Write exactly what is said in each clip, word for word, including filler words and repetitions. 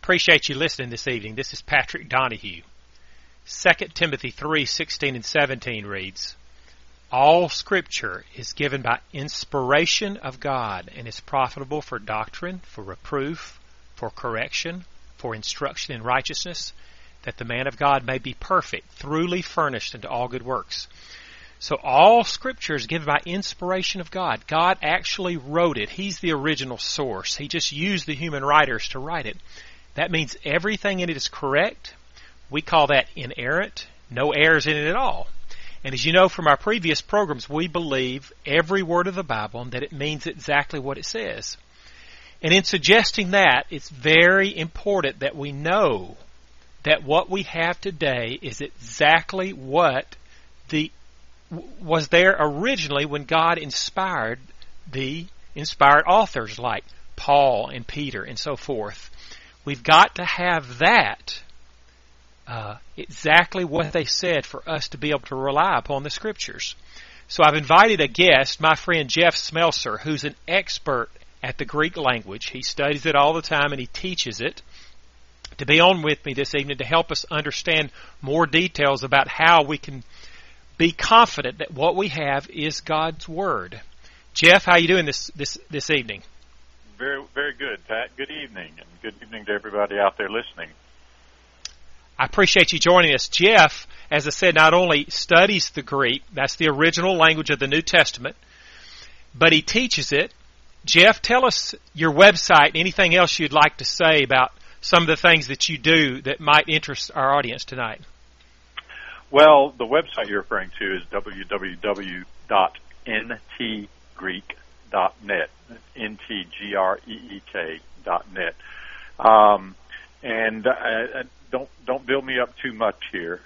appreciate you listening this evening. This is Patrick Donahue. Second Timothy three sixteen and seventeen reads, "All Scripture is given by inspiration of God and is profitable for doctrine, for reproof, for correction, for instruction in righteousness, that the man of God may be perfect, thoroughly furnished unto all good works." So all Scripture is given by inspiration of God. God actually wrote it. He's the original source. He just used the human writers to write it. That means everything in it is correct. We call that inerrant. No errors in it at all. And as you know from our previous programs, we believe every word of the Bible and that it means exactly what it says. And in suggesting that, it's very important that we know that what we have today is exactly what the was there originally when God inspired the inspired authors like Paul and Peter and so forth. We've got to have that uh, exactly what they said for us to be able to rely upon the Scriptures. So I've invited a guest, my friend Jeff Smelser, who's an expert at the Greek language. He studies it all the time and he teaches it, to be on with me this evening to help us understand more details about how we can be confident that what we have is God's Word. Jeff, how are you doing this, this, this evening? Very, very good, Pat. Good evening, and good evening to everybody out there listening. I appreciate you joining us. Jeff, as I said, not only studies the Greek, that's the original language of the New Testament, but he teaches it. Jeff, tell us your website, anything else you'd like to say about some of the things that you do that might interest our audience tonight. Well, the website you're referring to is w w w dot n t greek dot net, N T G R E E K dot net. Um, and uh, don't don't build me up too much here,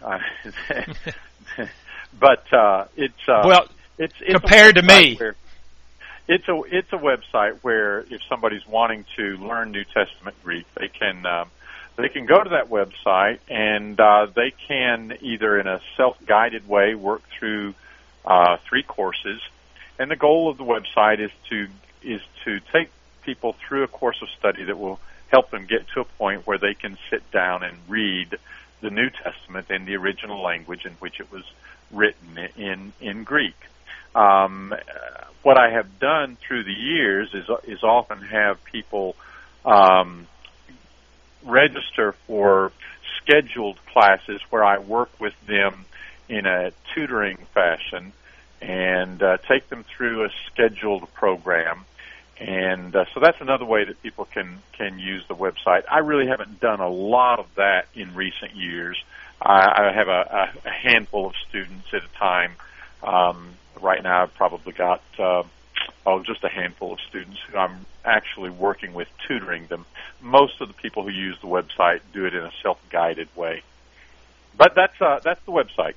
but uh, it's uh, well it's, it's compared to me. Where, it's a it's a website where if somebody's wanting to learn New Testament Greek, they can. Um, They can go to that website and uh, they can either in a self-guided way work through uh, three courses. And the goal of the website is to is to take people through a course of study that will help them get to a point where they can sit down and read the New Testament in the original language in which it was written in in Greek. Um, what I have done through the years is is often have people Um, register for scheduled classes where I work with them in a tutoring fashion and uh, take them through a scheduled program. And uh, so that's another way that people can, can use the website. I really haven't done a lot of that in recent years. I, I have a, a handful of students at a time. Um, right now I've probably got uh, oh, just a handful of students who I'm actually working with, tutoring them. Most of the people who use the website do it in a self-guided way. But that's uh, that's the website.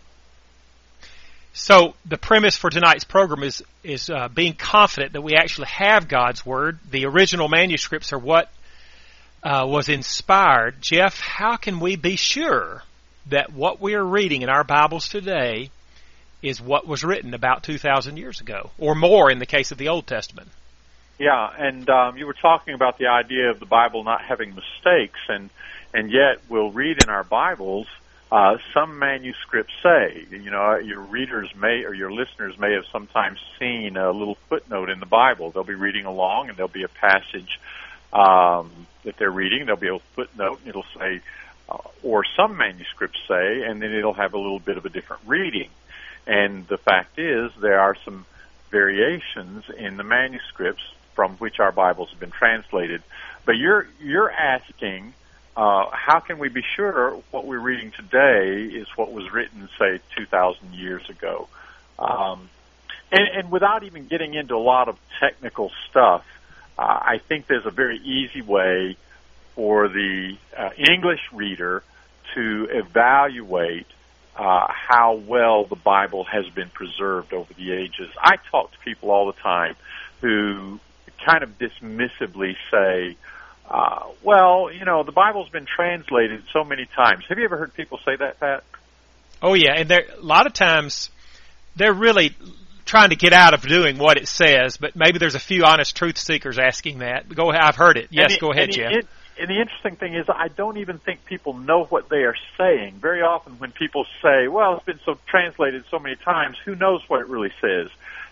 So the premise for tonight's program is is uh, being confident that we actually have God's Word. The original manuscripts are what uh, was inspired. Jeff, how can we be sure that what we are reading in our Bibles today is what was written about two thousand years ago, or more in the case of the Old Testament? Yeah, and um, you were talking about the idea of the Bible not having mistakes, and and yet we'll read in our Bibles uh, some manuscripts say, you know, your readers may or your listeners may have sometimes seen a little footnote in the Bible. They'll be reading along, and there'll be a passage um, that they're reading. There'll be a footnote, and it'll say, uh, or some manuscripts say, and then it'll have a little bit of a different reading. And the fact is, there are some variations in the manuscripts from which our Bibles have been translated. But you're you're asking, uh, how can we be sure what we're reading today is what was written, say, two thousand years ago? Um, and, and without even getting into a lot of technical stuff, uh, I think there's a very easy way for the uh, English reader to evaluate Uh, how well the Bible has been preserved over the ages. I talk to people all the time who kind of dismissively say, uh, well, you know, the Bible's been translated so many times. Have you ever heard people say that, Pat? Oh, yeah, and there, a lot of times they're really trying to get out of doing what it says, but maybe there's a few honest truth seekers asking that. Go, I've heard it. Yes, it, go ahead, Jeff. It, and the interesting thing is I don't even think people know what they are saying. Very often when people say, well, it's been so translated so many times, who knows what it really says?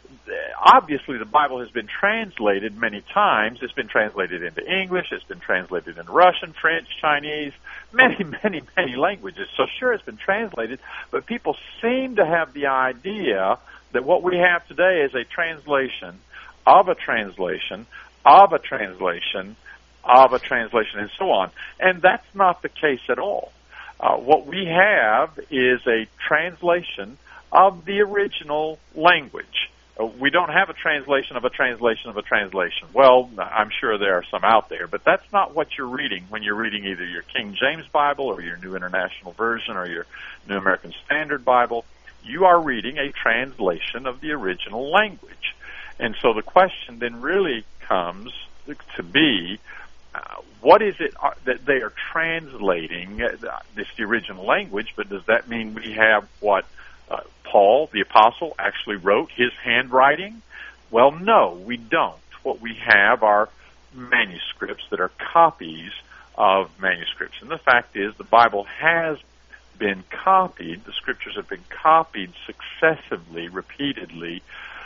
Obviously, the Bible has been translated many times. It's been translated into English. It's been translated into Russian, French, Chinese, many, many, many languages. So sure, it's been translated, but people seem to have the idea that what we have today is a translation of a translation of a translation of a translation and so on. And that's not the case at all. Uh, what we have is a translation of the original language. We don't have a translation of a translation of a translation. Well, I'm sure there are some out there, but that's not what you're reading when you're reading either your King James Bible or your New International Version or your New American Standard Bible. You are reading a translation of the original language. And so the question then really comes to be, uh, what is it that they are translating? This is the original language, but does that mean we have what Uh, Paul, the apostle, actually wrote, his handwriting? Well, no, we don't. What we have are manuscripts that are copies of manuscripts. And the fact is, the Bible has been copied, the scriptures have been copied successively, repeatedly,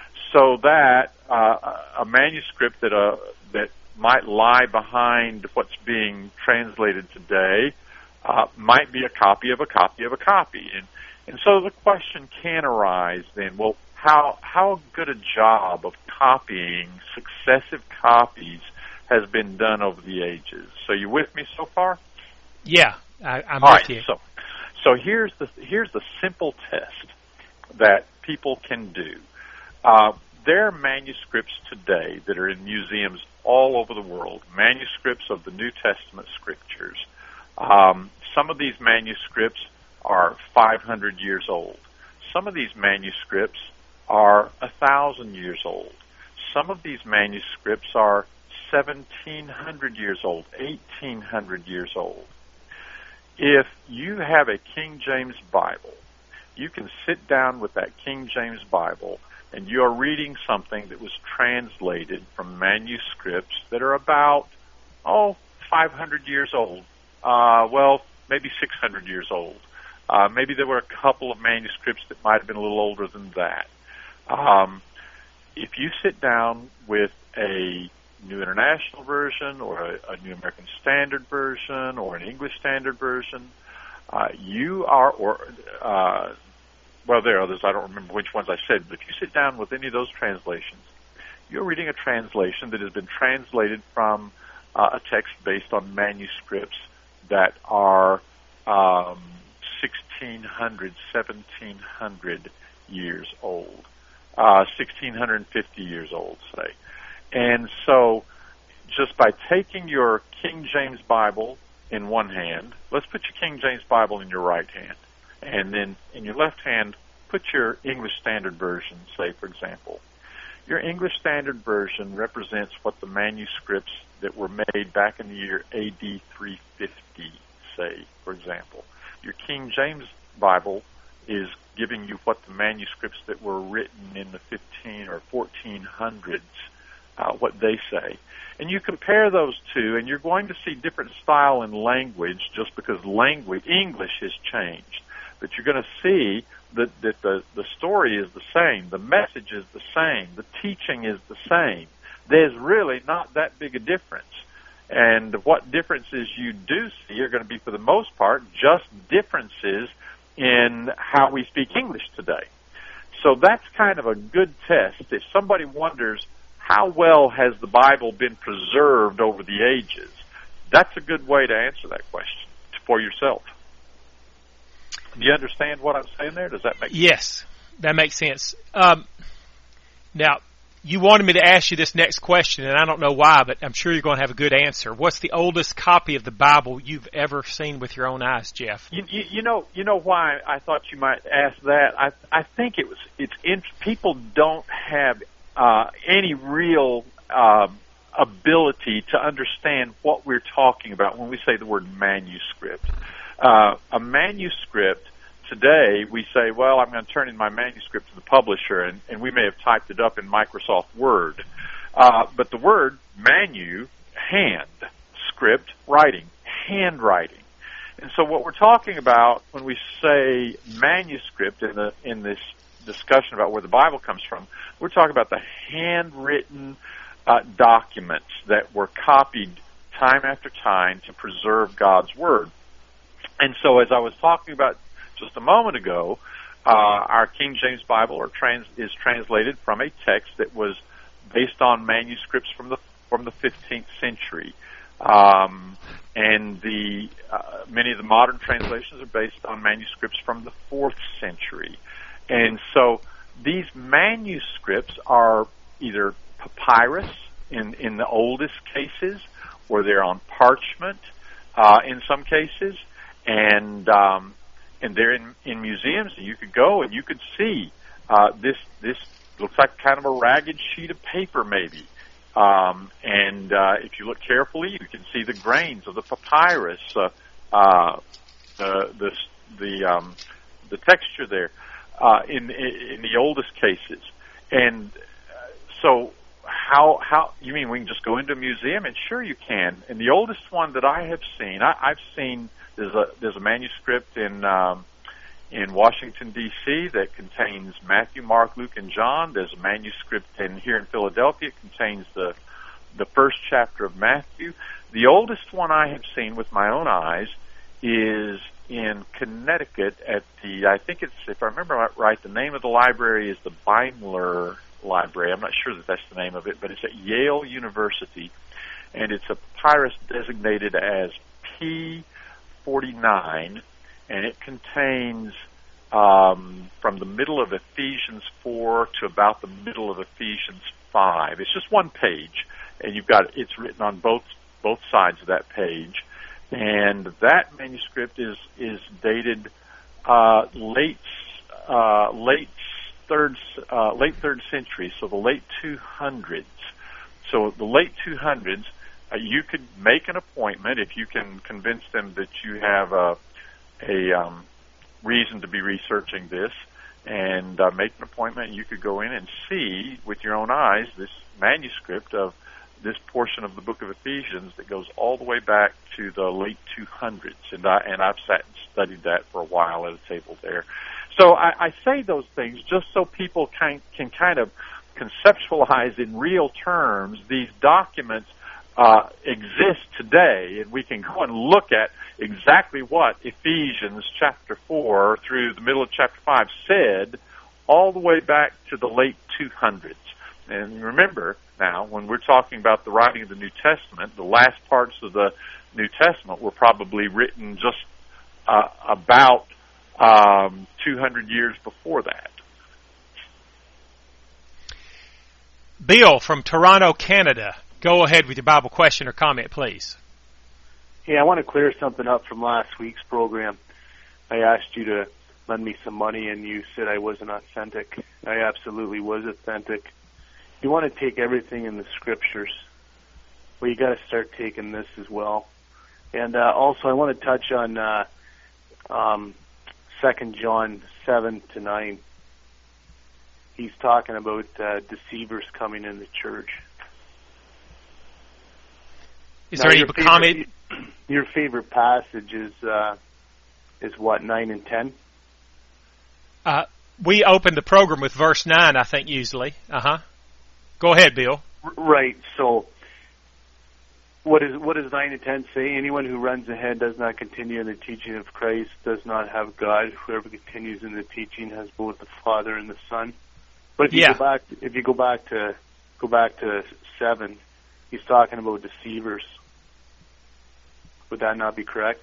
so that uh, a manuscript that, uh, that might lie behind what's being translated today uh, might be a copy of a copy of a copy. And And so the question can arise then, well, how how good a job of copying successive copies has been done over the ages? So you with me so far? Yeah, I, I'm All with right, you. So, so here's the here's the simple test that people can do. Uh, there are manuscripts today that are in museums all over the world, manuscripts of the New Testament scriptures. Um, some of these manuscripts are five hundred years old. Some of these manuscripts are one thousand years old. Some of these manuscripts are seventeen hundred years old, eighteen hundred years old. If you have a King James Bible, you can sit down with that King James Bible and you are reading something that was translated from manuscripts that are about, oh, five hundred years old. Uh, well, maybe six hundred years old. Uh, maybe there were a couple of manuscripts that might have been a little older than that. Um, if you sit down with a New International Version or a, a New American Standard Version or an English Standard Version, uh, you are, or uh, well, there are others. I don't remember which ones I said, but if you sit down with any of those translations, you're reading a translation that has been translated from uh, a text based on manuscripts that are um, sixteen hundred, seventeen hundred years old, uh, sixteen fifty years old, say. And so just by taking your King James Bible in one hand, let's put your King James Bible in your right hand, and then in your left hand, put your English Standard Version, say, for example. Your English Standard Version represents what the manuscripts that were made back in the year A D three fifty, say, for example. Your King James Bible is giving you what the manuscripts that were written in the fifteen or fourteen hundreds, uh, what they say. And you compare those two, and you're going to see different style and language just because language, English has changed. But you're going to see that, that the, the story is the same, the message is the same, the teaching is the same. There's really not that big a difference. And what differences you do see are going to be, for the most part, just differences in how we speak English today. So that's kind of a good test. If somebody wonders how well has the Bible been preserved over the ages, that's a good way to answer that question for yourself. Do you understand what I'm saying there? Does that make sense? Yes, that makes sense. Um, now, you wanted me to ask you this next question, and I don't know why, but I'm sure you're going to have a good answer. What's the oldest copy of the Bible you've ever seen with your own eyes, Jeff? You, you, you know, you know why I thought you might ask that. I, I think it was it's in, people don't have uh, any real uh, ability to understand what we're talking about when we say the word manuscript. Uh, a manuscript. Today, we say, well, I'm going to turn in my manuscript to the publisher, and, and we may have typed it up in Microsoft Word. Uh, but the word manu, hand, script writing, handwriting. And so what we're talking about when we say manuscript in the in this discussion about where the Bible comes from, we're talking about the handwritten uh, documents that were copied time after time to preserve God's Word. And so as I was talking about just a moment ago, uh, our King James Bible or trans, is translated from a text that was based on manuscripts from the from the fifteenth century. Um, and the uh, many of the modern translations are based on manuscripts from the fourth century. And so these manuscripts are either papyrus in, in the oldest cases, or they're on parchment uh, in some cases, and um, and they're in, in museums, and you could go and you could see uh, this this looks like kind of a ragged sheet of paper maybe. Um, and uh, if you look carefully, you can see the grains of the papyrus, uh, uh, the the the, um, the texture there uh, in in the oldest cases. And uh, so, how how you mean we can just go into a museum? And sure, you can. And the oldest one that I have seen, I, I've seen there's a there's a manuscript in um, in Washington D C that contains Matthew, Mark, Luke, and John. There's a manuscript in here in Philadelphia. It contains the the first chapter of Matthew. The oldest one I have seen with my own eyes is in Connecticut at the, I think it's, if I remember right, the name of the library is the Beimler Library. I'm not sure that that's the name of it, but it's at Yale University, and it's a papyrus designated as P forty-nine, and it contains um, from the middle of Ephesians four to about the middle of Ephesians five. It's just one page, and you've got it's written on both both sides of that page, and that manuscript is is dated uh, late uh, late third uh, late third century, so the late two hundreds. So the late two hundreds, uh, you could make an appointment if you can convince them that you have a a um, reason to be researching this, and uh, make an appointment. And you could go in and see with your own eyes this manuscript of this portion of the book of Ephesians that goes all the way back to the late two hundreds. And, I, and I've sat and studied that for a while at a table there. So I, I say those things just so people can, can kind of conceptualize in real terms these documents uh, exist today, and we can go and look at exactly what Ephesians chapter four through the middle of chapter five said all the way back to the late two hundreds. And remember now, when we're talking about the writing of the New Testament, the last parts of the New Testament were probably written just uh, about um, two hundred years before that. Bill from Toronto, Canada, go ahead with your Bible question or comment, please. Hey, I want to clear something up from last week's program. I asked you to lend me some money, and you said I wasn't authentic. I absolutely was authentic. You want to take everything in the Scriptures. Well, you got to start taking this as well. And uh, also, I want to touch on uh, um, Second John seven to nine. He's talking about uh, deceivers coming in the church. Is now, there any comment? Your favorite passage is uh, is what, nine and ten? Uh, we open the program with verse nine, I think, usually. Uh huh. Go ahead, Bill. Right. So, what is what does nine and ten say? Anyone who runs ahead does not continue in the teaching of Christ, does not have God. Whoever continues in the teaching has both the Father and the Son. But if you yeah. go back, if you go back to go back to seven, he's talking about deceivers. Would that not be correct?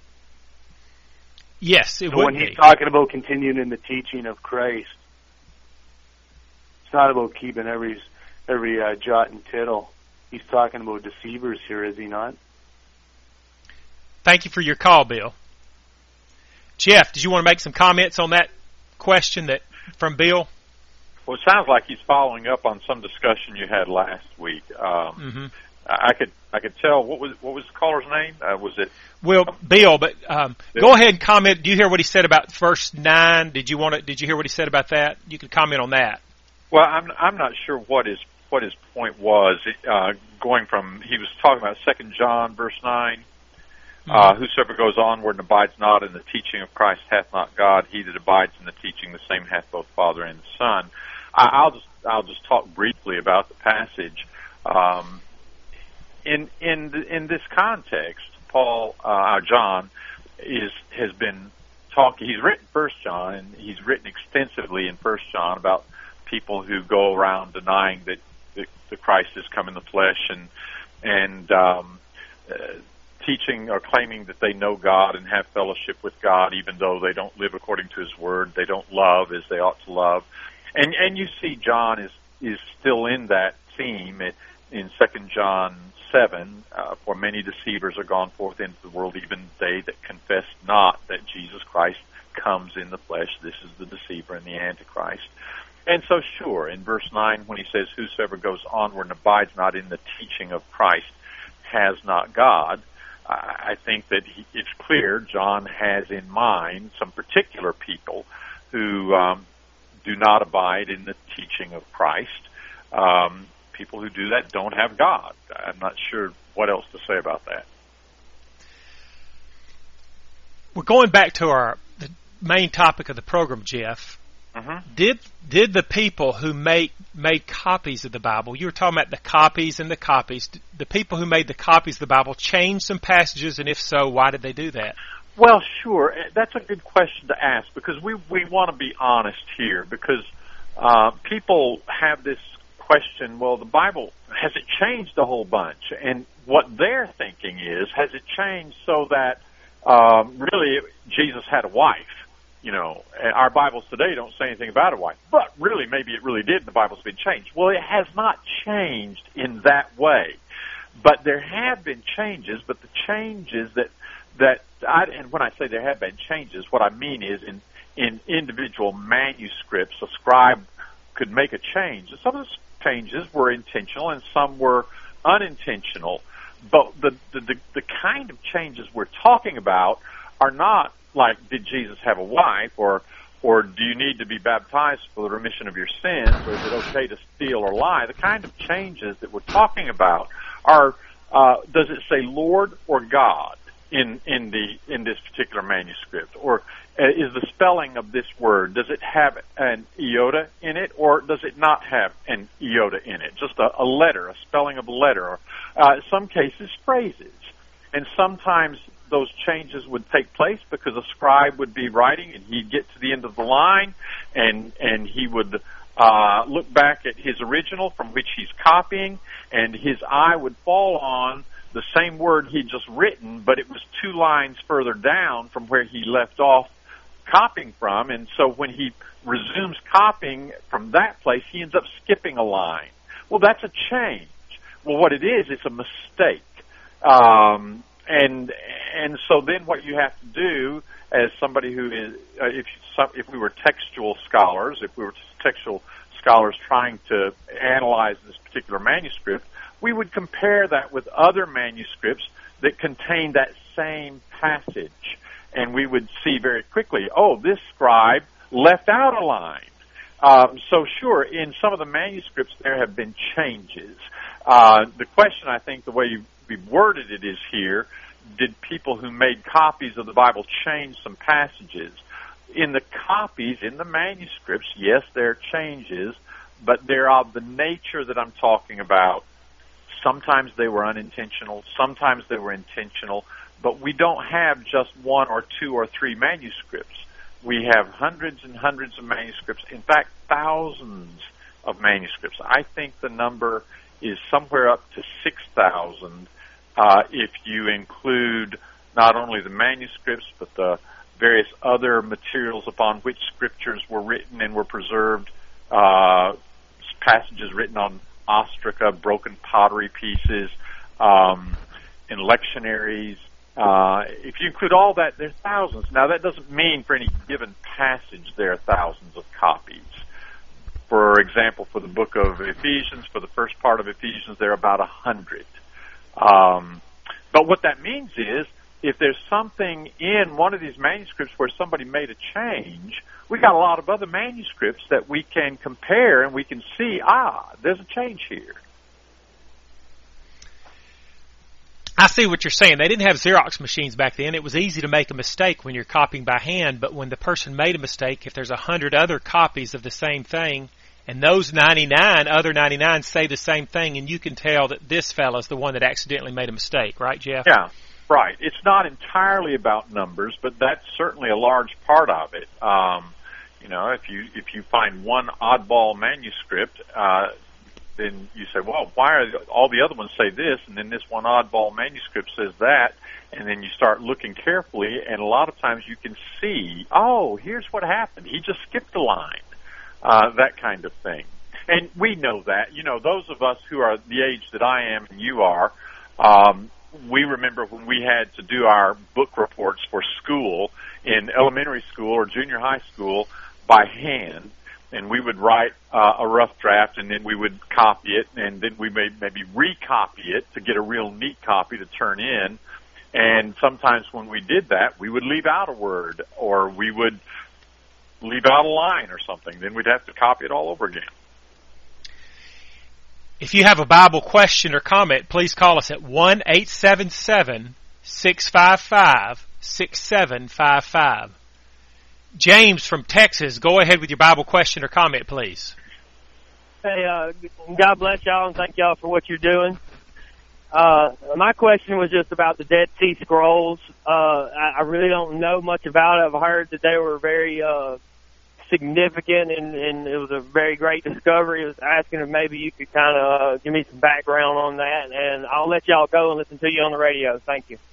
Yes, it so would when be. He's talking about continuing in the teaching of Christ, it's not about keeping every every uh, jot and tittle. He's talking about deceivers here, is he not? Thank you for your call, Bill. Jeff, did you want to make some comments on that question that from Bill? Well, it sounds like he's following up on some discussion you had last week. Um, mm-hmm. I could I could tell what was what was the caller's name? Uh, was it? Well, Bill, but um, Bill. Go ahead and comment. Do you hear what he said about verse nine? Did you want to? Did you hear what he said about that? You can comment on that. Well, I'm I'm not sure what his what his point was. Uh, going from, he was talking about Second John verse nine. Uh, whosoever goes onward and abides not in the teaching of Christ hath not God. He that abides in the teaching, the same hath both Father and the Son. I, I'll just I'll just talk briefly about the passage. Um, in in in this context, Paul uh, John is has been talking. He's written First John, and he's written extensively in First John about people who go around denying that the, the Christ has come in the flesh and and um, uh, teaching or claiming that they know God and have fellowship with God, even though they don't live according to His Word. They don't love as they ought to love, and and you see John is is still in that theme in Second John seven. Uh, For many deceivers are gone forth into the world, even they that confess not that Jesus Christ comes in the flesh. This is the deceiver and the Antichrist. And so, sure, in verse nine, when he says, "Whosoever goes onward and abides not in the teaching of Christ has not God," I think that he, it's clear John has in mind some particular people who um, do not abide in the teaching of Christ. Um, people who do that don't have God. I'm not sure what else to say about that. We're going back to our the main topic of the program, Jeff. Mm-hmm. Did did the people who made made copies of the Bible, you were talking about the copies and the copies, the people who made the copies of the Bible change some passages, and if so, why did they do that? Well, sure. That's a good question to ask, because we, we want to be honest here, because uh, people have this question, well, the Bible, has it changed a whole bunch? And what they're thinking is, has it changed so that um, really Jesus had a wife? You know, our Bibles today don't say anything about a wife, but really, maybe it really did, and the Bible's been changed. Well, it has not changed in that way, but there have been changes, but the changes that, that I, and when I say there have been changes, what I mean is in, in individual manuscripts, a scribe could make a change. And some of the changes were intentional and some were unintentional, but the, the, the, the kind of changes we're talking about are not like, did Jesus have a wife, or or do you need to be baptized for the remission of your sins, or is it okay to steal or lie? The kind of changes that we're talking about are, uh, does it say Lord or God in in the in this particular manuscript, or uh, is the spelling of this word, does it have an iota in it, or does it not have an iota in it? Just a, a letter, a spelling of a letter, or uh, in some cases phrases, and sometimes those changes would take place because a scribe would be writing and he'd get to the end of the line and and he would uh, look back at his original from which he's copying, and his eye would fall on the same word he'd just written, but it was two lines further down from where he left off copying from, and so when he resumes copying from that place, he ends up skipping a line. Well, that's a change. Well, what it is, it's a mistake. Um, And and so then what you have to do as somebody who is, uh, if some, if we were textual scholars, if we were textual scholars trying to analyze this particular manuscript, we would compare that with other manuscripts that contain that same passage. And we would see very quickly, oh, this scribe left out a line. Um, so sure, in some of the manuscripts there have been changes. Uh, the question, I think, the way you we've worded it is here, did people who made copies of the Bible change some passages? In the copies, in the manuscripts, yes, there are changes, but they're of the nature that I'm talking about. Sometimes they were unintentional, sometimes they were intentional, but we don't have just one or two or three manuscripts. We have hundreds and hundreds of manuscripts, in fact, thousands of manuscripts. I think the number is somewhere up to six thousand. Uh, if you include not only the manuscripts, but the various other materials upon which scriptures were written and were preserved, uh, passages written on ostraca, broken pottery pieces, um, and lectionaries. Uh, if you include all that, there's thousands. Now, that doesn't mean for any given passage there are thousands of copies. For example, for the book of Ephesians, for the first part of Ephesians, there are about a hundred. Um, but what that means is, if there's something in one of these manuscripts where somebody made a change, we got a lot of other manuscripts that we can compare and we can see, ah, there's a change here. I see what you're saying. They didn't have Xerox machines back then. It was easy to make a mistake when you're copying by hand, but when the person made a mistake, if there's a hundred other copies of the same thing, and those ninety-nine, other ninety-nine say the same thing, and you can tell that this fellow's the one that accidentally made a mistake, right, Jeff? Yeah, right. It's not entirely about numbers, but that's certainly a large part of it. Um, you know, if you if you find one oddball manuscript, uh, then you say, well, why are all the other ones say this, and then this one oddball manuscript says that, and then you start looking carefully, and a lot of times you can see, oh, here's what happened. He just skipped a line, uh, that kind of thing. And we know that. You know, those of us who are the age that I am and you are, um, we remember when we had to do our book reports for school in elementary school or junior high school by hand. And we would write uh, a rough draft, and then we would copy it, and then we may maybe recopy it to get a real neat copy to turn in. And sometimes when we did that, we would leave out a word, or we would leave out a line or something. Then we'd have to copy it all over again. If you have a Bible question or comment, please call us at one eight seven seven, six five five, six seven five five. James from Texas, go ahead with your Bible question or comment, please. Hey, uh, God bless y'all and thank y'all for what you're doing. Uh, my question was just about the Dead Sea Scrolls. Uh, I, I really don't know much about it. I've heard that they were very uh, significant and, and it was a very great discovery. I was asking if maybe you could kind of uh, give me some background on that, and I'll let y'all go and listen to you on the radio. Thank you.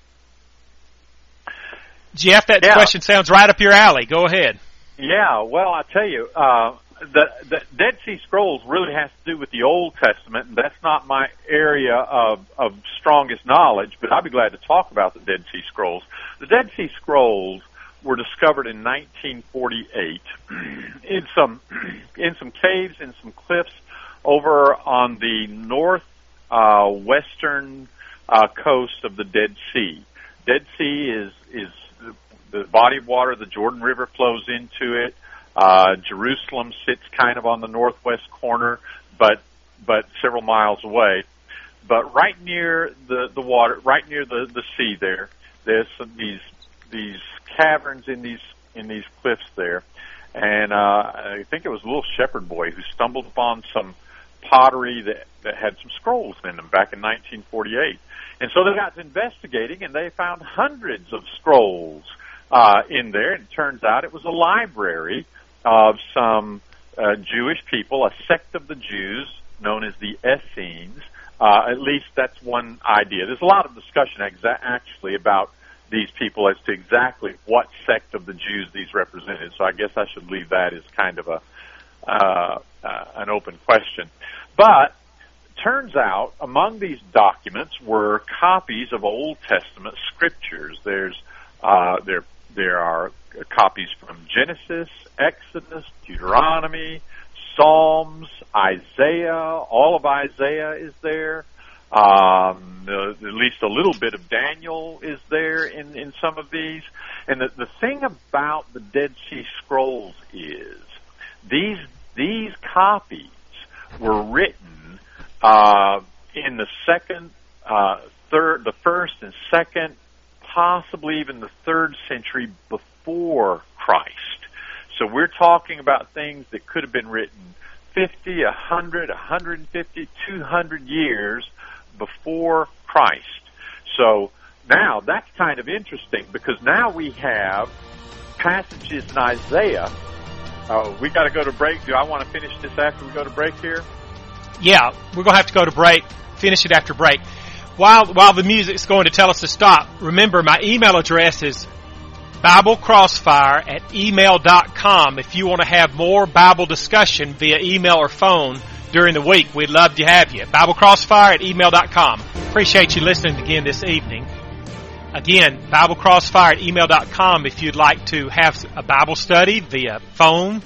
Jeff, that yeah. question sounds right up your alley. Go ahead. Yeah, well, I tell you, uh, the, the Dead Sea Scrolls really has to do with the Old Testament, and that's not my area of, of strongest knowledge, but I'd be glad to talk about the Dead Sea Scrolls. The Dead Sea Scrolls were discovered in nineteen forty-eight in some in some caves, in some cliffs over on the north uh, western uh, coast of the Dead Sea. Dead Sea is is the body of water. The Jordan River flows into it. Uh, Jerusalem sits kind of on the northwest corner, but but several miles away. But right near the, the water, right near the, the sea, there, there's some, these these caverns in these in these cliffs there, and uh, I think it was a little shepherd boy who stumbled upon some pottery that that had some scrolls in them back in nineteen forty-eight. And so they got to investigating, and they found hundreds of scrolls uh, in there. And it turns out it was a library of some uh, Jewish people, a sect of the Jews known as the Essenes. Uh, at least that's one idea. There's a lot of discussion exa- actually about these people as to exactly what sect of the Jews these represented. So I guess I should leave that as kind of a uh, uh, an open question. But turns out among these documents were copies of Old Testament scriptures. There's uh, there there are copies from Genesis, Exodus, Deuteronomy, Psalms, Isaiah. All of Isaiah is there. Um, uh, at least a little bit of Daniel is there in, in some of these. And the, the thing about the Dead Sea Scrolls is these these copies were written uh, in the second, uh, third, the first and second, possibly even the third century before Christ. So we're talking about things that could have been written fifty, a hundred, a hundred fifty, two hundred years before Christ. So now that's kind of interesting because now we have passages in Isaiah. Uh, we got to go to break. Do I want to finish this after we go to break here? Yeah, we're going to have to go to break. Finish it after break. While while the music's going to tell us to stop, remember my email address is BibleCrossfire at email dot com. If you want to have more Bible discussion via email or phone during the week, we'd love to have you. BibleCrossfire at email dot com. Appreciate you listening again this evening. Again, BibleCrossfire at email dot com if you'd like to have a Bible study via phone,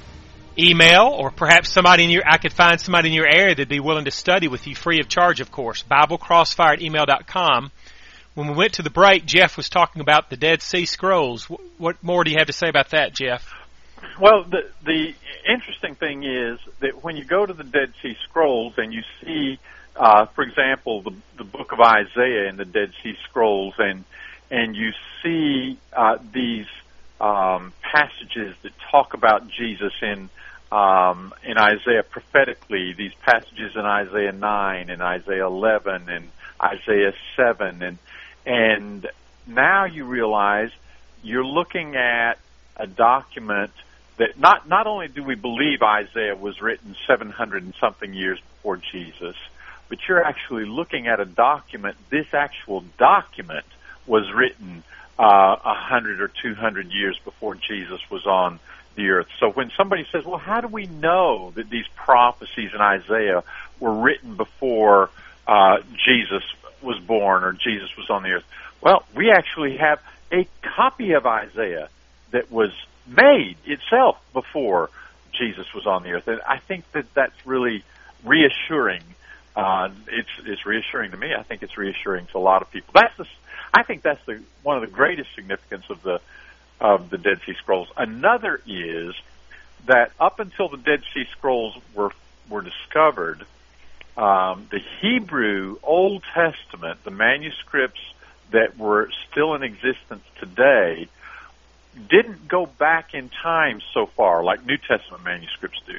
email, or perhaps somebody in your, I could find somebody in your area that'd be willing to study with you free of charge, of course. BibleCrossfire at email dot com. When we went to the break, Jeff was talking about the Dead Sea Scrolls. What more do you have to say about that, Jeff? Well, the the interesting thing is that when you go to the Dead Sea Scrolls and you see, uh, for example, the the book of Isaiah in the Dead Sea Scrolls, and and you see uh, these um, passages that talk about Jesus in um, in Isaiah prophetically, these passages in Isaiah nine and Isaiah eleven and Isaiah seven, and and now you realize you're looking at a document that not not only do we believe Isaiah was written seven hundred and something years before Jesus, but you're actually looking at a document. This actual document was written uh, one hundred or two hundred years before Jesus was on the earth. So when somebody says, well, how do we know that these prophecies in Isaiah were written before uh, Jesus was born or Jesus was on the earth? Well, we actually have a copy of Isaiah that was made itself before Jesus was on the earth. And I think that that's really reassuring. Uh, it's, it's reassuring to me. I think it's reassuring to a lot of people. That's the, I think that's the, one of the greatest significance of the, of the Dead Sea Scrolls. Another is that up until the Dead Sea Scrolls were, were discovered, Um, the Hebrew Old Testament, the manuscripts that were still in existence today, didn't go back in time so far like New Testament manuscripts do.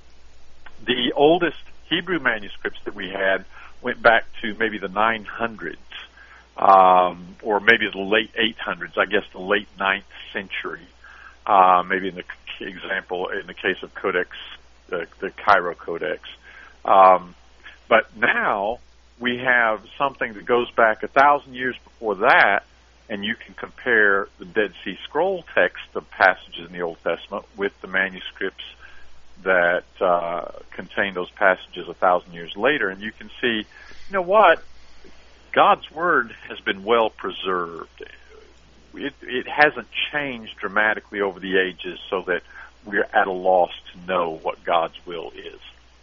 The oldest Hebrew manuscripts that we had went back to maybe the nine hundreds, um, or maybe the late eight hundreds, I guess the late ninth century, uh, maybe in the example, in the case of Codex, the, the Cairo Codex. Um, But now we have something that goes back a thousand years before that, and you can compare the Dead Sea Scroll text of passages in the Old Testament with the manuscripts that uh, contain those passages a thousand years later, and you can see, you know what, God's Word has been well preserved. It, it hasn't changed dramatically over the ages so that we're at a loss to know what God's will is.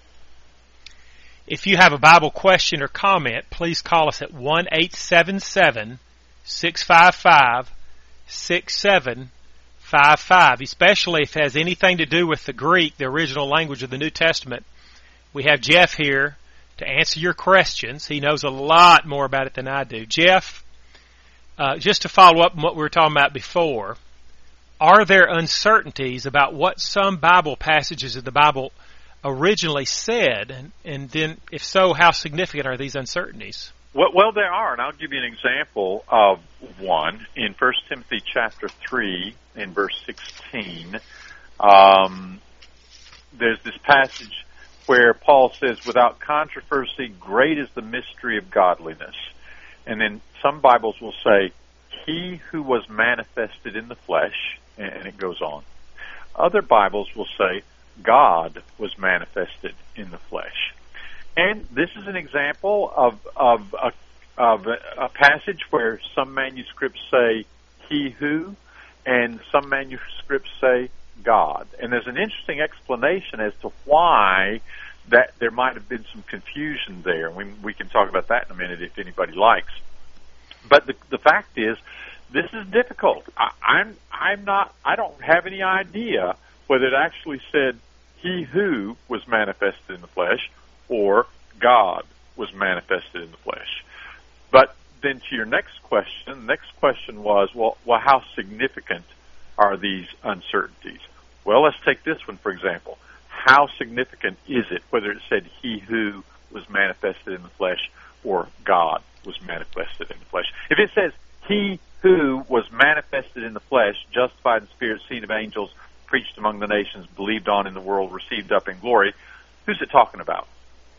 If you have a Bible question or comment, please call us at one eight seven seven, six five five, six seven five five, especially if it has anything to do with the Greek, the original language of the New Testament. We have Jeff here to answer your questions. He knows a lot more about it than I do. Jeff, uh, just to follow up on what we were talking about before, are there uncertainties about what some Bible passages of the Bible originally said, and, and then, if so, how significant are these uncertainties? Well, well, there are, and I'll give you an example of one. In First Timothy chapter three, in verse sixteen, um, there's this passage where Paul says, without controversy, great is the mystery of godliness. And then some Bibles will say, he who was manifested in the flesh, and it goes on. Other Bibles will say, God was manifested in the flesh. And this is an example of of a, of a passage where some manuscripts say he who, and some manuscripts say God. And there's an interesting explanation as to why that there might have been some confusion there. We, we can talk about that in a minute if anybody likes. But the, the fact is, this is difficult. I, I'm I'm not. I don't have any idea whether it actually said he who was manifested in the flesh or God was manifested in the flesh. But then to your next question, the next question was, well, well, how significant are these uncertainties? Well, let's take this one, for example. How significant is it whether it said he who was manifested in the flesh or God was manifested in the flesh? If it says he who was manifested in the flesh, justified in spirit, seen of angels, preached among the nations, believed on in the world, received up in glory, who's it talking about?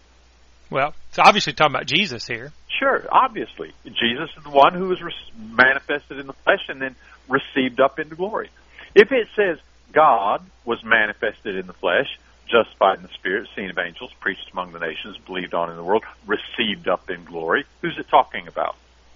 Well, it's obviously talking about Jesus here. Sure, obviously. Jesus is the one who was manifested in the flesh and then received up into glory. If it says God was manifested in the flesh, justified in the spirit, seen of angels, preached among the nations, believed on in the world, received up in glory, who's it talking about?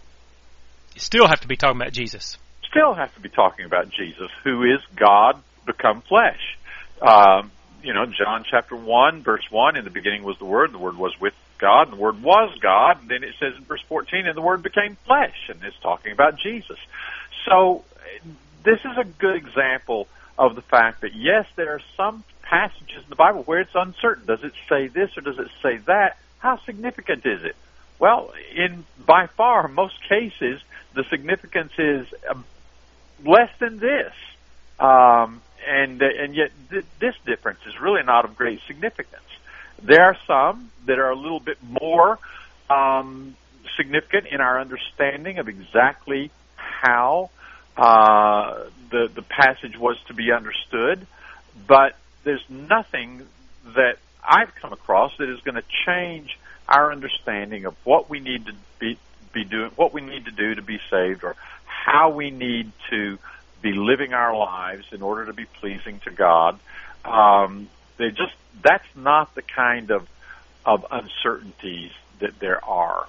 You still have to be talking about Jesus. Still have to be talking about Jesus, who is God become flesh. Um, you know, John chapter one, verse one, in the beginning was the Word, and the Word was with God, and the Word was God, and then it says in verse fourteen, and the Word became flesh, and it's talking about Jesus. So this is a good example of the fact that, yes, there are some passages in the Bible where it's uncertain. Does it say this or does it say that? How significant is it? Well, in by far most cases, the significance is um, less than this. Um, and and yet th- this difference is really not of great significance. There are some that are a little bit more um, significant in our understanding of exactly how uh, the the passage was to be understood, but there's nothing that I've come across that is going to change our understanding of what we need to be be doing, what we need to do to be saved, or how we need to be living our lives in order to be pleasing to God. Um, they just that's not the kind of of uncertainties that there are.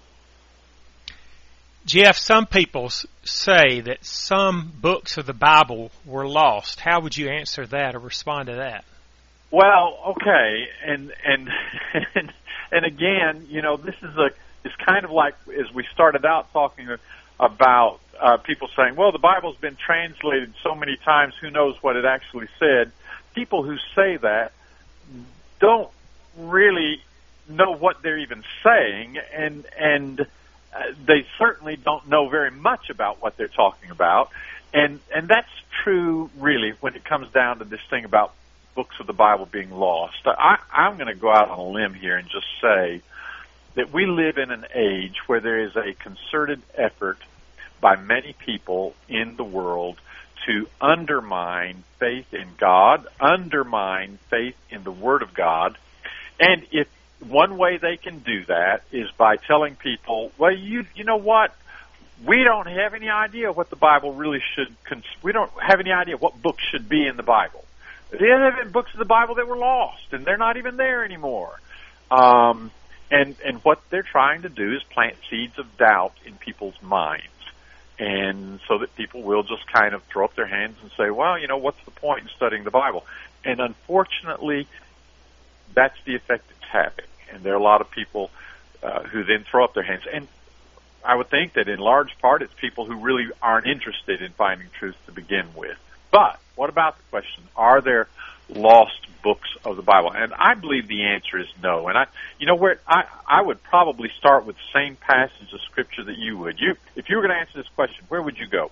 Jeff, some people say that some books of the Bible were lost. How would you answer that or respond to that? Well, okay, and and and, and again, you know, this is a it's kind of like as we started out talking about uh, people saying, well, the Bible's been translated so many times, who knows what it actually said. People who say that don't really know what they're even saying, and and uh, they certainly don't know very much about what they're talking about, and and that's true really when it comes down to this thing about books of the Bible being lost. I, I'm going to go out on a limb here and just say that we live in an age where there is a concerted effort by many people in the world to undermine faith in God, undermine faith in the Word of God. And if one way they can do that is by telling people, well, you you know what? We don't have any idea what the Bible really should, cons- we don't have any idea what books should be in the Bible. There have been books of the Bible that were lost, and they're not even there anymore. Um, and, and what they're trying to do is plant seeds of doubt in people's minds. And so that people will just kind of throw up their hands and say, well, you know, what's the point in studying the Bible? And unfortunately, that's the effect it's having. And there are a lot of people uh, who then throw up their hands. And I would think that in large part it's people who really aren't interested in finding truth to begin with. But what about the question, are there lost books of the Bible? And I believe the answer is no. And I, you know, where I, I would probably start with the same passage of Scripture that you would. You, if you were going to answer this question, where would you go?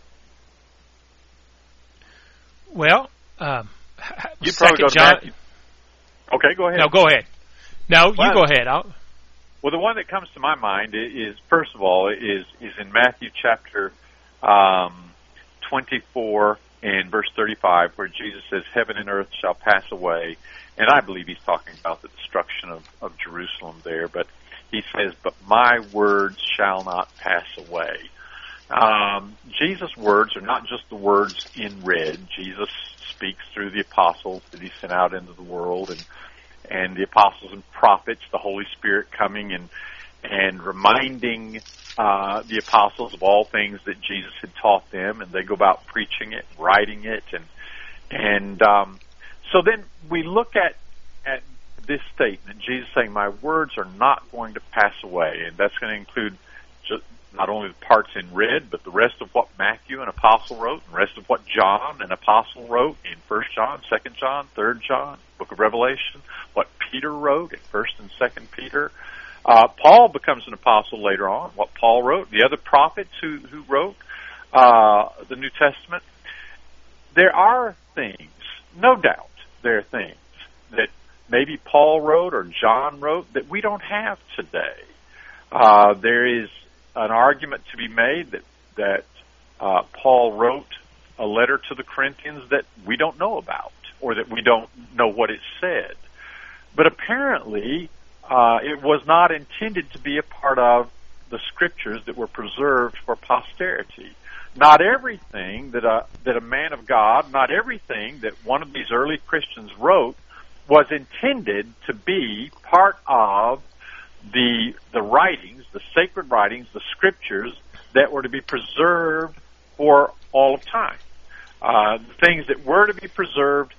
Well, um, you'd probably go to John. Matthew. Okay, go ahead. No, go ahead. No, well, you go ahead. I'll... Well, the one that comes to my mind is, first of all, is is in Matthew chapter um, twenty-four. In verse thirty-five, where Jesus says, heaven and earth shall pass away. And I believe he's talking about the destruction of, of Jerusalem there. But he says, but my words shall not pass away. Um, Jesus' words are not just the words in red. Jesus speaks through the apostles that he sent out into the world, and and the apostles and prophets, the Holy Spirit coming and and reminding uh, the apostles of all things that Jesus had taught them, and they go about preaching it, writing it, and and um, so then we look at at this statement, Jesus saying, "My words are not going to pass away," and that's going to include just not only the parts in red, but the rest of what Matthew, an apostle, wrote, and the rest of what John, an apostle, wrote in First John, Second John, Third John, Book of Revelation, what Peter wrote in First and Second Peter. Uh, Paul becomes an apostle later on, what Paul wrote, the other prophets who, who wrote uh, the New Testament. There are things, no doubt there are things that maybe Paul wrote or John wrote that we don't have today. Uh, there is an argument to be made that, that uh, Paul wrote a letter to the Corinthians that we don't know about, or that we don't know what it said. But apparently, Uh, it was not intended to be a part of the Scriptures that were preserved for posterity. Not everything that a, that a man of God, not everything that one of these early Christians wrote was intended to be part of the the writings, the sacred writings, the Scriptures that were to be preserved for all of time. Uh, the things that were to be preserved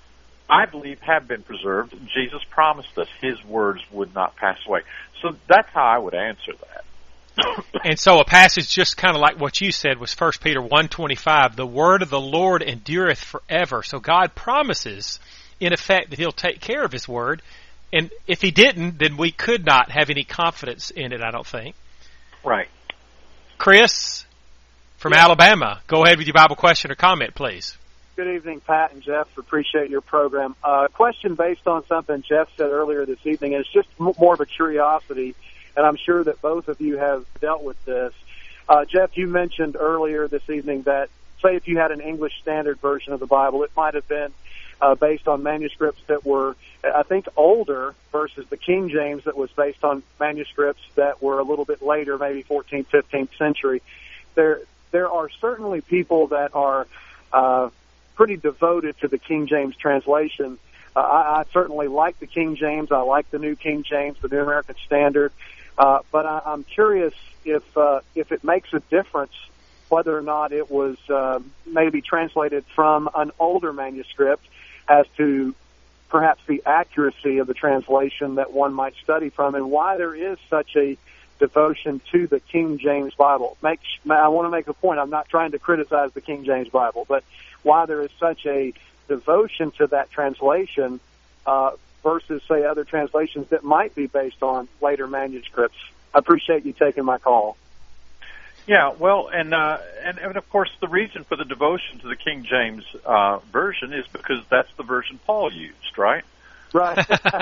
I believe, have been preserved. Jesus promised us His words would not pass away. So that's how I would answer that. And so a passage just kind of like what you said was First Peter one twenty-five, the word of the Lord endureth forever. So God promises, in effect, that He'll take care of His word. And if He didn't, then we could not have any confidence in it, I don't think. Right. Chris from yeah. Alabama, go ahead with your Bible question or comment, please. Good evening, Pat and Jeff. Appreciate your program. Uh, question based on something Jeff said earlier this evening, and it's just m- more of a curiosity, and I'm sure that both of you have dealt with this. Uh, Jeff, you mentioned earlier this evening that, say, if you had an English Standard Version of the Bible, it might have been uh, based on manuscripts that were, I think, older versus the King James that was based on manuscripts that were a little bit later, maybe fourteenth, fifteenth century. There, there are certainly people that are uh, pretty devoted to the King James translation. Uh, I, I certainly like the King James. I like the New King James, the New American Standard. Uh, but I, I'm curious if uh, if it makes a difference whether or not it was uh, maybe translated from an older manuscript as to perhaps the accuracy of the translation that one might study from, and why there is such a devotion to the King James Bible. Make, I want to make a point. I'm not trying to criticize the King James Bible, but why there is such a devotion to that translation uh, versus, say, other translations that might be based on later manuscripts. I appreciate you taking my call. Yeah, well, and, uh, and and of course the reason for the devotion to the King James uh, version is because that's the version Paul used, right? Right.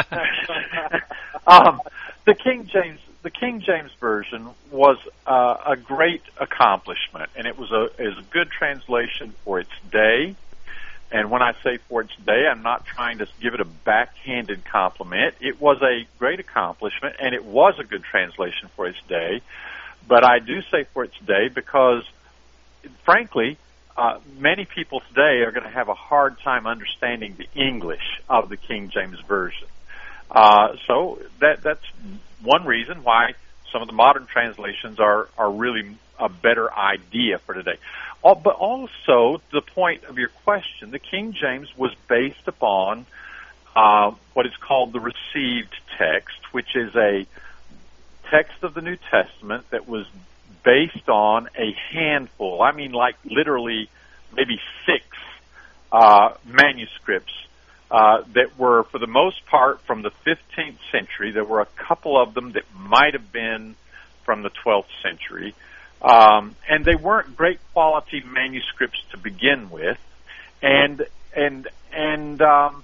um, the King James the King James version was uh, a great accomplishment, and it was a is a good translation for its day. And when I say for its day, I'm not trying to give it a backhanded compliment. It was a great accomplishment, and it was a good translation for its day. But I do say for its day because, frankly, uh, many people today are going to have a hard time understanding the English of the King James Version. Uh, so that that's one reason why some of the modern translations are, are really a better idea for today. Uh, but also, the point of your question, the King James was based upon uh, what is called the received text, which is a text of the New Testament that was based on a handful, I mean like literally maybe six uh, manuscripts uh, that were, for the most part, from the fifteenth century. There were a couple of them that might have been from the twelfth century. Um, and they weren't great quality manuscripts to begin with. And, and, and um,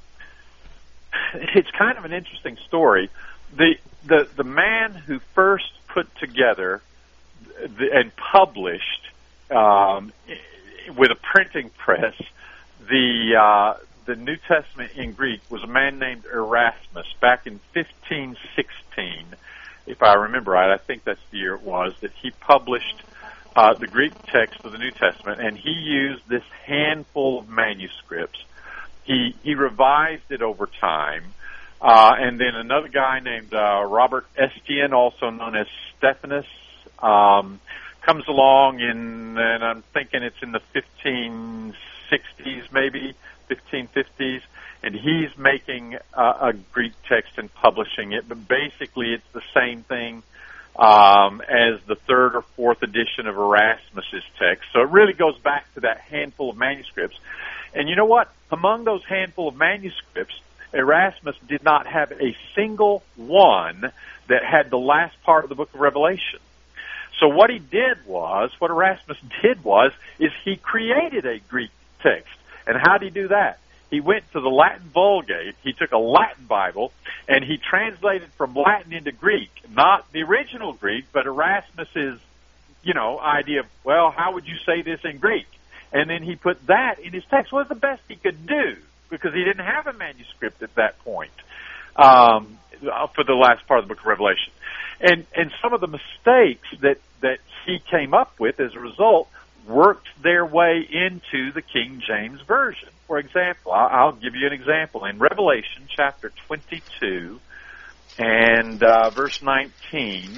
it's kind of an interesting story. The, the, the man who first put together the, and published um, with a printing press the uh, the New Testament in Greek was a man named Erasmus back in fifteen sixteen, if I remember right. I think that's the year it was that he published uh, the Greek text of the New Testament, and he used this handful of manuscripts. He he revised it over time. Uh, and then another guy named uh, Robert Estienne, also known as Stephanus, um, comes along in, and I'm thinking it's in the fifteen sixties, maybe fifteen fifties, and he's making uh, a Greek text and publishing it. But basically, it's the same thing um, as the third or fourth edition of Erasmus's text. So it really goes back to that handful of manuscripts. And you know what? Among those handful of manuscripts, Erasmus did not have a single one that had the last part of the book of Revelation. So what he did was, what Erasmus did was, is he created a Greek text. And how did he do that? He went to the Latin Vulgate, he took a Latin Bible, and he translated from Latin into Greek. Not the original Greek, but Erasmus's, you know, idea of, well, how would you say this in Greek? And then he put that in his text. Well, it was the best he could do, because he didn't have a manuscript at that point um, for the last part of the book of Revelation. And and some of the mistakes that, that he came up with as a result worked their way into the King James Version. For example, I'll, I'll give you an example. In Revelation chapter twenty-two and uh, verse nineteen,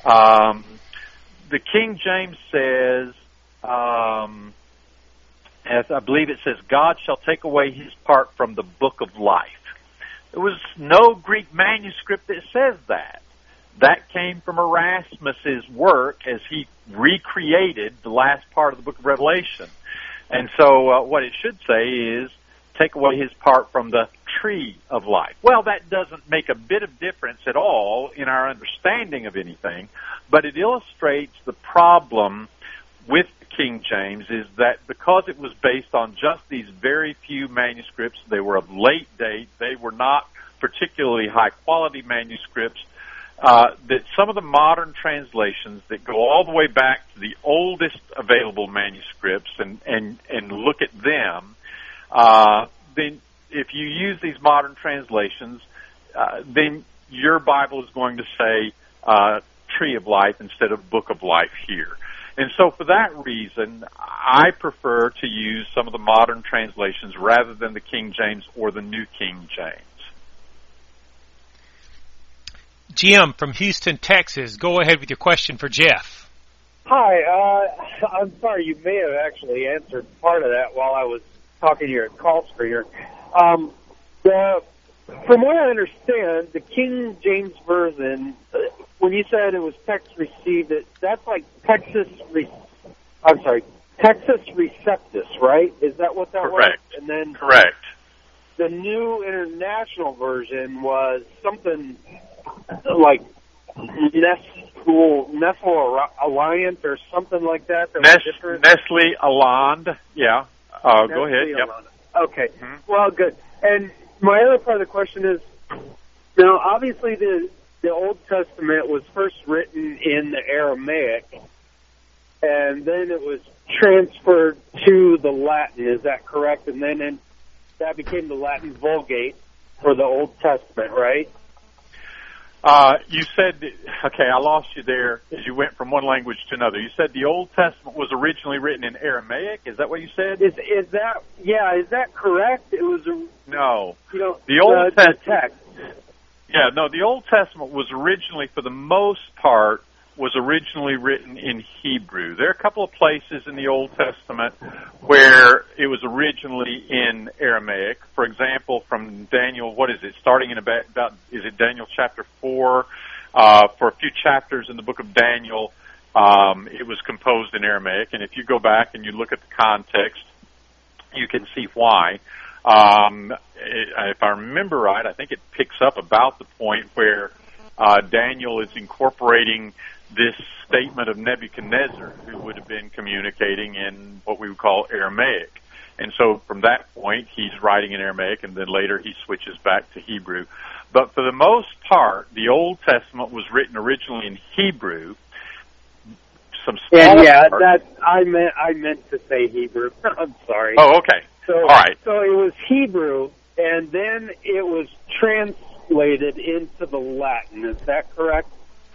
um, the King James says, um, Uh, I believe it says, God shall take away his part from the book of life. There was no Greek manuscript that says that. That came from Erasmus's work as he recreated the last part of the book of Revelation. And so uh, what it should say is, take away his part from the tree of life. Well, that doesn't make a bit of difference at all in our understanding of anything, but it illustrates the problem with King James is that because it was based on just these very few manuscripts, they were of late date, they were not particularly high-quality manuscripts, uh, that some of the modern translations that go all the way back to the oldest available manuscripts and, and, and look at them, uh, then if you use these modern translations, uh, then your Bible is going to say uh, tree of life instead of book of life here. And so for that reason, I prefer to use some of the modern translations rather than the King James or the New King James. Jim from Houston, Texas, go ahead with your question for Jeff. Hi, uh, I'm sorry, you may have actually answered part of that while I was talking to your call screener. Um, the, from what I understand, the King James Version, when you said it was text received, it, that's like Texas, re, I'm sorry, Textus Receptus, right? Is that what that Correct. was? And then Correct. The New International Version was something like Nestle, Nestle Alliance or something like that. that Nes- Nestle Aland, yeah. Uh, go ahead. Yep. Okay. Mm-hmm. Well, good. And my other part of the question is, you know, obviously the the Old Testament was first written in the Aramaic, and then it was transferred to the Latin. Is that correct? And then in, that became the Latin Vulgate for the Old Testament, right? Uh, you said, okay, I lost you there as you went from one language to another. You said the Old Testament was originally written in Aramaic. Is that what you said? Is is that, yeah, is that correct? It was, No. You know, the Old uh, Testament. The text. Yeah, no, the Old Testament was originally, for the most part, was originally written in Hebrew. There are a couple of places in the Old Testament where it was originally in Aramaic. For example, from Daniel, what is it, starting in about, about is it Daniel chapter four? Uh, for a few chapters in the book of Daniel, um, it was composed in Aramaic. And if you go back and you look at the context, you can see why. Um, if I remember right, I think it picks up about the point where uh, Daniel is incorporating this statement of Nebuchadnezzar, who would have been communicating in what we would call Aramaic. And so from that point, he's writing in Aramaic, and then later he switches back to Hebrew. But for the most part, the Old Testament was written originally in Hebrew. Some yeah, yeah, that I meant I meant to say Hebrew. I'm sorry. Oh, okay. So, all right. So it was Hebrew, and then it was translated into the Latin. Is that correct?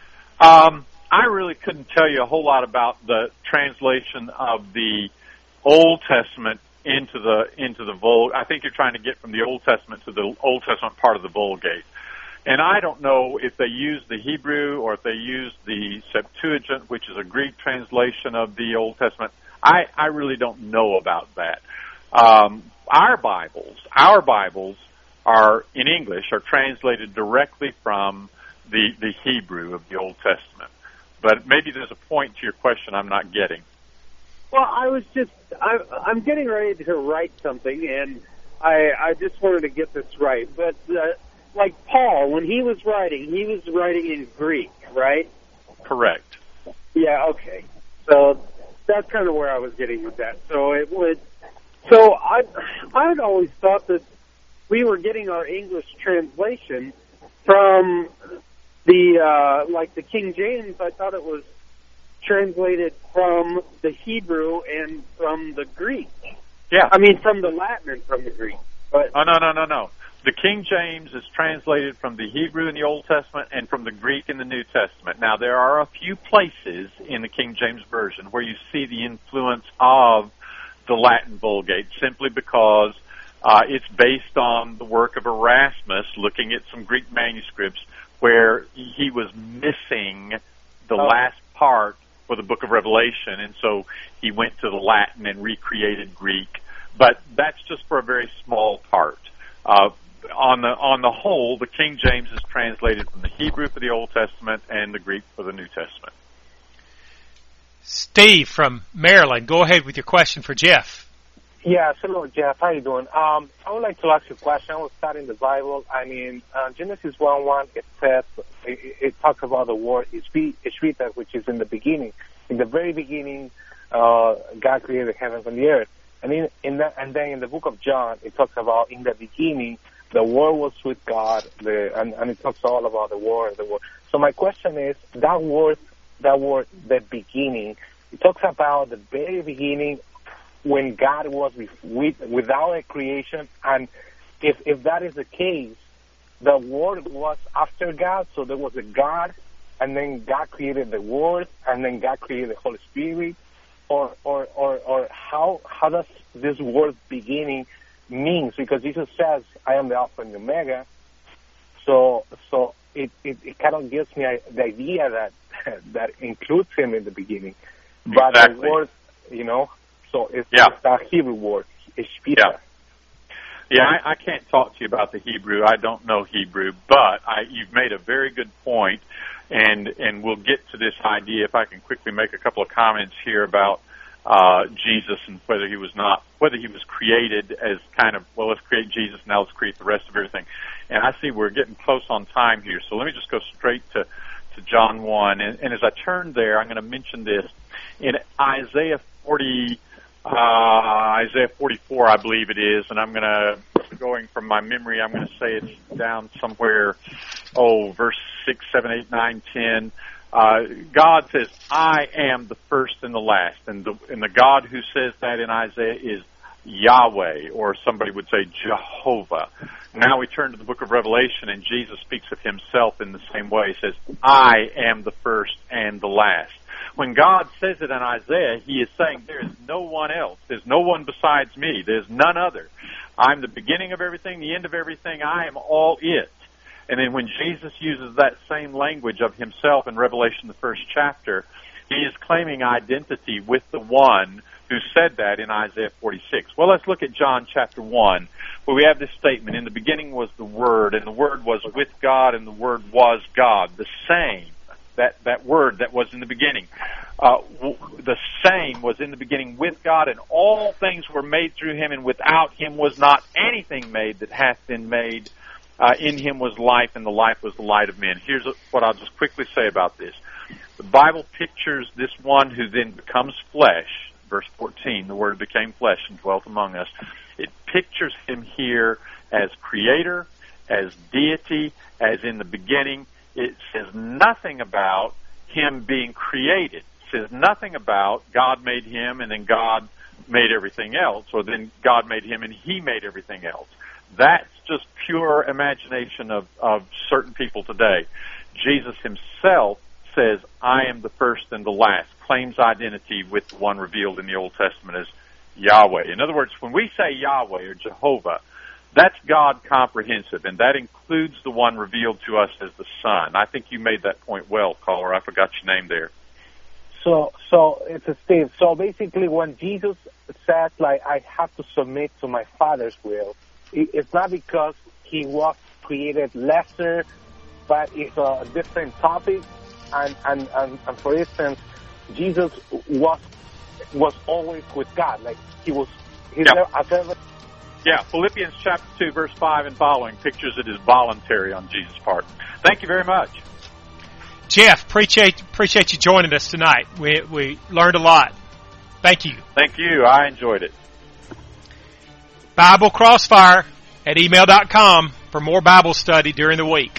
Um, I really couldn't tell you a whole lot about the translation of the Old Testament into the into the Vulgate. I think you're trying to get from the Old Testament to the Old Testament part of the Vulgate. And I don't know if they used the Hebrew or if they used the Septuagint, which is a Greek translation of the Old Testament. I, I really don't know about that. Um, our Bibles, our Bibles are in English, are translated directly from the, the Hebrew of the Old Testament. But maybe there's a point to your question I'm not getting. Well, I was just, I, I'm getting ready to write something, and I, I just wanted to get this right. But, uh, like Paul, when he was writing, he was writing in Greek, right? Correct. Yeah, okay. So that's kind of where I was getting with that. So it would, so I, I'd always thought that we were getting our English translation from the, uh, like the King James. I thought it was translated from the Hebrew and from the Greek. Yeah. I mean, from the Latin and from the Greek. But oh, no, no, no, no. The King James is translated from the Hebrew in the Old Testament and from the Greek in the New Testament. Now, there are a few places in the King James Version where you see the influence of the Latin Vulgate, simply because uh, it's based on the work of Erasmus, looking at some Greek manuscripts where he was missing the oh. last part for the book of Revelation, and so he went to the Latin and recreated Greek. but that's just for a very small part. Uh, on the on the whole, the King James is translated from the Hebrew for the Old Testament and the Greek for the New Testament. Steve from Maryland, go ahead with your question for Jeff. Yes, hello, Jeff. How you doing? Um, I would like to ask you a question. I was studying the Bible. I mean, uh, Genesis one one, it says, it, it talks about the word Ishvita, which is in the beginning. In the very beginning, uh, God created the heavens and the earth. And in, in that, and then in the book of John, it talks about in the beginning, the Word was with God, the, and, and it talks all about the Word. The Word. So my question is, that word, that word, the beginning, it talks about the very beginning when God was with, with, without a creation, and if if that is the case, the Word was after God, so there was a God, and then God created the Word, and then God created the Holy Spirit, or or or, or how how does this word beginning means? Because Jesus says, I am the Alpha and the Omega. So so it, it, it kind of gives me a, the idea that that includes him in the beginning. But exactly. the word, you know, so it's, yeah. it's a Hebrew word, Ishvita. Yeah, yeah I, I can't talk to you about the Hebrew. I don't know Hebrew, but I, you've made a very good point, and, and we'll get to this idea if I can quickly make a couple of comments here about Uh, Jesus and whether he was not, whether he was created as kind of, well, let's create Jesus, now let's create the rest of everything. And I see we're getting close on time here, so let me just go straight to, to John one. And, and as I turn there, I'm going to mention this. In Isaiah forty, uh, Isaiah forty-four, I believe it is, and I'm going to, going from my memory, I'm going to say it's down somewhere, oh, verse six, seven, eight, nine, ten. Uh, God says, I am the first and the last. And the, and the God who says that in Isaiah is Yahweh, or somebody would say Jehovah. Now we turn to the book of Revelation, and Jesus speaks of himself in the same way. He says, I am the first and the last. When God says it in Isaiah, he is saying, there is no one else. There's no one besides me. There's none other. I'm the beginning of everything, the end of everything. I am all it. And then when Jesus uses that same language of himself in Revelation, the first chapter, he is claiming identity with the one who said that in Isaiah forty-six. Well, let's look at John chapter one, where we have this statement, in the beginning was the Word, and the Word was with God, and the Word was God. The same, that, that word that was in the beginning. Uh, the same was in the beginning with God, and all things were made through him, and without him was not anything made that hath been made. Uh, in him was life, and the life was the light of men. Here's what I'll just quickly say about this. The Bible pictures this one who then becomes flesh. Verse fourteen, the Word became flesh and dwelt among us. It pictures him here as creator, as deity, as in the beginning. It says nothing about him being created. It says nothing about God made him and then God made everything else, or then God made him and he made everything else. That's just pure imagination of, of certain people today. Jesus himself says, I am the first and the last, claims identity with the one revealed in the Old Testament as Yahweh. In other words, when we say Yahweh or Jehovah, that's God comprehensive, and that includes the one revealed to us as the Son. I think you made that point well, caller. I forgot your name there. So, so it's a Steve. So basically, when Jesus says, like, I have to submit to my Father's will, it's not because he was created lesser, but it's a different topic. And, and, and, and for instance, Jesus was was always with God. Like, he was, he's yeah. never, yeah, Philippians chapter two, verse five and following pictures it as voluntary on Jesus' part. Thank you very much. Jeff, appreciate appreciate you joining us tonight. We we learned a lot. Thank you. Thank you. I enjoyed it. Bible Crossfire at email dot com for more Bible study during the week.